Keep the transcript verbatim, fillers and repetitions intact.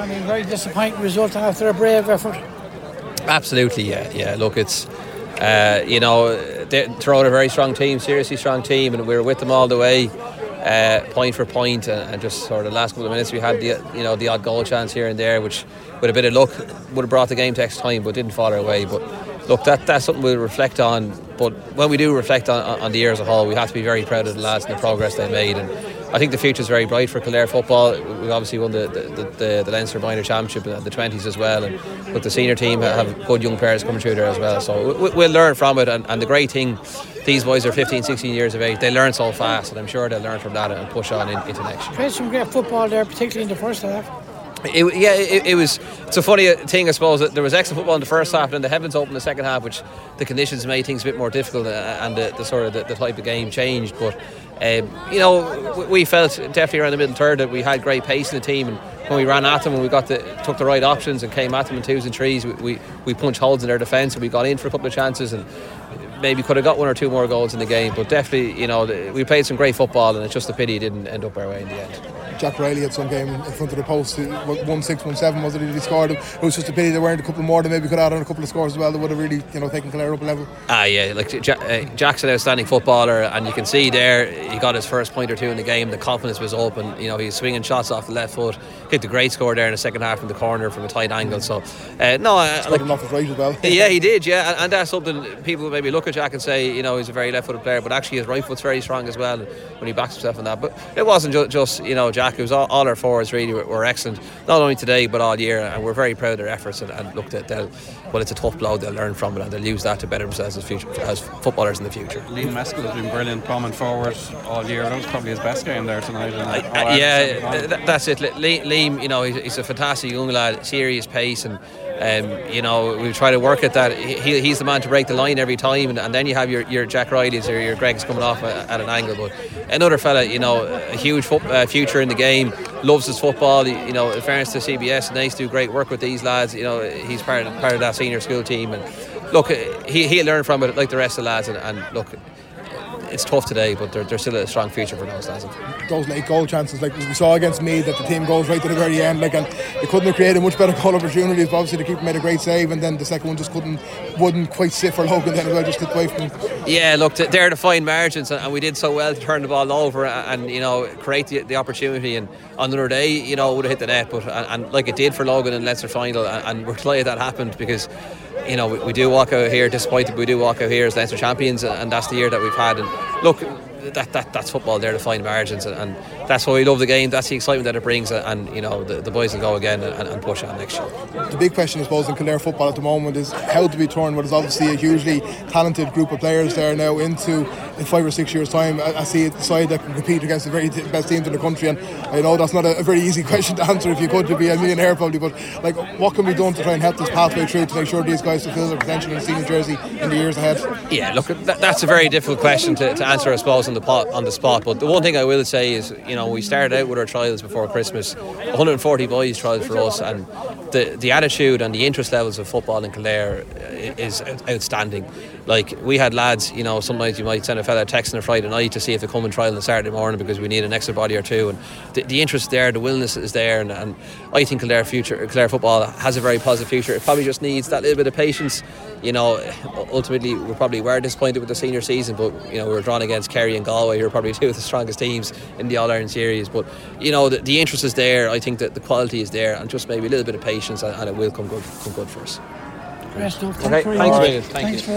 I mean, very disappointing result after a brave effort. Absolutely, yeah, yeah. Look, it's uh, you know, they throw out a very strong team, seriously strong team, and we were with them all the way, uh, point for point, and, and just sort of the last couple of minutes we had the you know the odd goal chance here and there, which with a bit of luck would have brought the game to extra time, but didn't fall our way. But look, that that's something we'll reflect on. But when we do reflect on, on the year as a whole, we have to be very proud of the lads and the progress they made. And I think the future is very bright for Kildare football. We've obviously won the the, the, the Leinster Minor Championship in the twenties as well, and but the senior team have good young players coming through there as well. So we, we'll learn from it. And, and the great thing, these boys are fifteen, sixteen years of age. They learn so fast, and I'm sure they'll learn from that and push on in, into next year. Played some great football there, particularly in the first half. It, yeah, it, it was. It's a funny thing, I suppose. That there was excellent football in the first half, and then the heavens opened in the second half, which the conditions made things a bit more difficult, and the, the sort of the, the type of game changed. But um, you know, we felt definitely around the middle third that we had great pace in the team, and when we ran at them and we got the took the right options and came at them in twos and threes, we we, we punched holes in their defence, and we got in for a couple of chances, and maybe could have got one or two more goals in the game. But definitely, you know, we played some great football, and it's just a pity it didn't end up our way in the end. Jack Riley had some game in front of the post, one six, one seven was it, he scored him. It was just a pity there weren't a couple more that maybe could add on a couple of scores as well that would have really, you know, taken Kildare up a level. Ah yeah, like ja- uh, Jack's an outstanding footballer, and you can see there he got his first point or two in the game. The confidence was up, and you know he's swinging shots off the left foot. Hit the great score there in the second half from the corner from a tight angle. So uh, no, uh, scored him off his right as well. Yeah, he did. Yeah, and, and that's something people maybe look at Jack and say, you know, he's a very left-footed player, but actually his right foot's very strong as well when he backs himself on that. But it wasn't ju- just you know Jack. It was all, all our forwards really were, were excellent, not only today but all year, and we're very proud of their efforts. And, and look, that they'll well, it's a tough blow. They'll learn from it, and they'll use that to better themselves as future as footballers in the future. Liam Meskel has been brilliant, bombing forward all year. That was probably his best game there tonight. I, uh, yeah, th- that's it. Liam, you know, he's, he's a fantastic young lad, serious pace, and um, you know, we try to work at that. He, he's the man to break the line every time, and, and then you have your, your Jack Riley's or your Greg's coming off at, at an angle. But another fella, you know, a huge fo- uh, future in the game, loves his football. He, you know, in fairness to C B S, and they do great work with these lads. You know, he's part of, part of that senior school team, and look, he he'll learn from it like the rest of the lads. And, and look, it's tough today, but there, there's still a strong future for those lads. Those late goal chances, like we saw against Meath, that the team goes right to the very end, like, and they couldn't have created much better goal opportunities. But obviously the keeper made a great save, and then the second one just couldn't, wouldn't quite sit for Logan. Then as well, just slipped away from him. Yeah, look, they're the fine margins, and we did so well to turn the ball over and, and you know, create the, the opportunity. And on another day, you know, it would have hit the net, but and, and like it did for Logan in Leinster final, and, and we're delighted that happened, because you know we, we do walk out here disappointed, but we do walk out here as Leinster champions, and that's the year that we've had. And look, that, that that's football. They're the fine margins, and, and that's why we love the game. That's the excitement that it brings, and you know the, the boys will go again and, and push on next year. The big question, I suppose, in Kildare football at the moment is how to be turned what is obviously a hugely talented group of players there now into, in five or six years' time, I, I see a side that can compete against the very t- best teams in the country. And I know that's not a, a very easy question to answer. If you could, to be a millionaire probably, but like, what can be done to try and help this pathway through to make sure these guys fulfil their potential in the senior jersey in the years ahead? Yeah, look, that, that's a very difficult question to, to answer, I suppose, on the pot, on the spot. But the one thing I will say is, you know, we started out with our trials before Christmas, one hundred forty boys trials for us, and the the attitude and the interest levels of football in Kildare is outstanding. Like, we had lads, you know, sometimes you might send a fella a text on a Friday night to see if they come and trial on a Saturday morning because we need an extra body or two, and the, the interest there, the willingness is there, and, and I think Kildare future, Kildare football has a very positive future. It probably just needs that little bit of patience. You know, ultimately we probably were disappointed with the senior season, but you know we were drawn against Kerry and Galway, who are probably two of the strongest teams in the All-Ireland series. But you know the, the interest is there. I think that the quality is there, and just maybe a little bit of patience, and, and it will come good, come good for us. Great stuff. Okay, thanks, Thanks, Thank you.